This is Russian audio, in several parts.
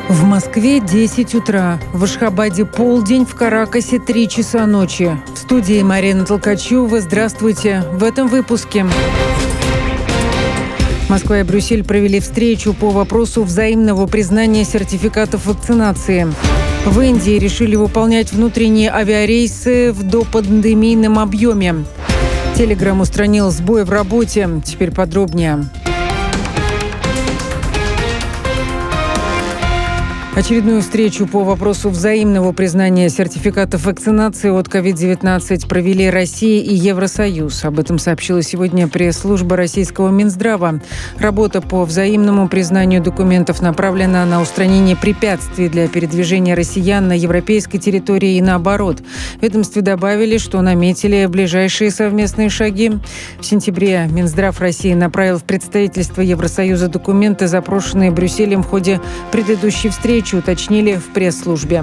В Москве 10 утра, в Ашхабаде полдень, в Каракасе 3 часа ночи. В студии Марина Толкачева. Здравствуйте. В этом выпуске. Москва и Брюссель провели встречу по вопросу взаимного признания сертификатов вакцинации. В Индии решили выполнять внутренние авиарейсы в допандемийном объеме. Telegram устранил сбой в работе. Теперь подробнее. Очередную встречу по вопросу взаимного признания сертификатов вакцинации от COVID-19 провели Россия и Евросоюз. Об этом сообщила сегодня пресс-служба российского Минздрава. Работа по взаимному признанию документов направлена на устранение препятствий для передвижения россиян на европейской территории и наоборот. В ведомстве добавили, что наметили ближайшие совместные шаги. В сентябре Минздрав России направил в представительство Евросоюза документы, запрошенные Брюсселем в ходе предыдущей встречи, уточнили в пресс-службе.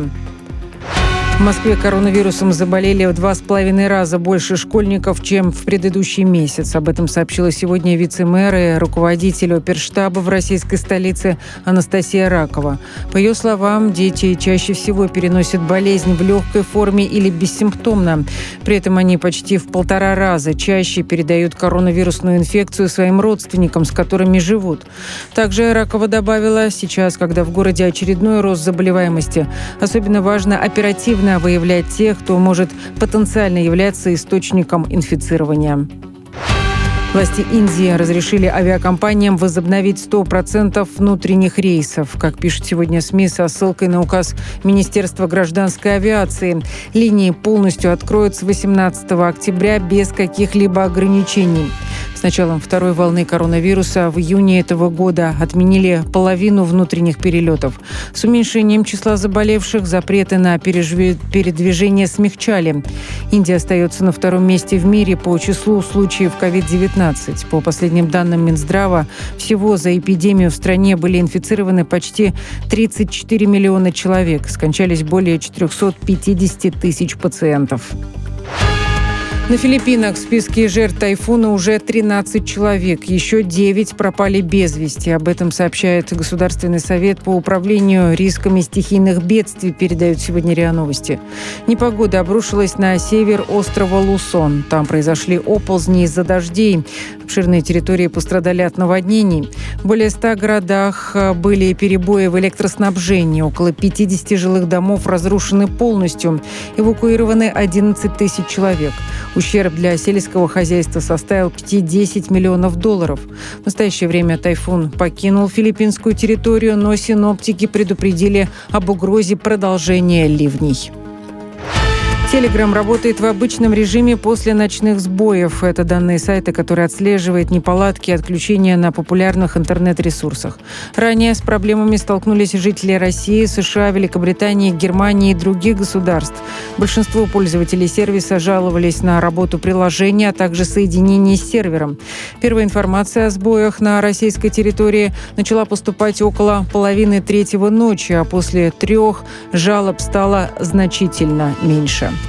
В Москве коронавирусом заболели в 2,5 раза больше школьников, чем в предыдущий месяц. Об этом сообщила сегодня вице-мэр и руководитель оперштаба в российской столице Анастасия Ракова. По ее словам, дети чаще всего переносят болезнь в легкой форме или бессимптомно. При этом они почти в 1,5 раза чаще передают коронавирусную инфекцию своим родственникам, с которыми живут. Также Ракова добавила, сейчас, когда в городе очередной рост заболеваемости, особенно важно оперативно выявлять тех, кто может потенциально являться источником инфицирования. Власти Индии разрешили авиакомпаниям возобновить 100% внутренних рейсов. Как пишут сегодня СМИ со ссылкой на указ Министерства гражданской авиации, линии полностью откроют с 18 октября без каких-либо ограничений. С началом второй волны коронавируса в июне этого года отменили половину внутренних перелетов. С уменьшением числа заболевших запреты на передвижение смягчали. Индия остается на 2-м месте в мире по числу случаев COVID-19. По последним данным Минздрава, всего за эпидемию в стране были инфицированы почти 34 миллиона человек. Скончались более 450 тысяч пациентов. На Филиппинах в списке жертв тайфуна уже 13 человек. Еще 9 пропали без вести. Об этом сообщает Государственный совет по управлению рисками стихийных бедствий, передают сегодня РИА Новости. Непогода обрушилась на север острова Лусон. Там произошли оползни из-за дождей. Обширные территории пострадали от наводнений. В более 100 городах были перебои в электроснабжении. Около 50 жилых домов разрушены полностью. Эвакуированы 11 тысяч человек. Ущерб для сельского хозяйства составил почти $10 миллионов. В настоящее время тайфун покинул филиппинскую территорию, но синоптики предупредили об угрозе продолжения ливней. Telegram работает в обычном режиме после ночных сбоев. Это данные сайта, который отслеживает неполадки и отключения на популярных интернет-ресурсах. Ранее с проблемами столкнулись жители России, США, Великобритании, Германии и других государств. Большинство пользователей сервиса жаловались на работу приложения, а также соединение с сервером. Первая информация о сбоях на российской территории начала поступать около 2:30 ночи, а после 3 жалоб стало значительно меньше.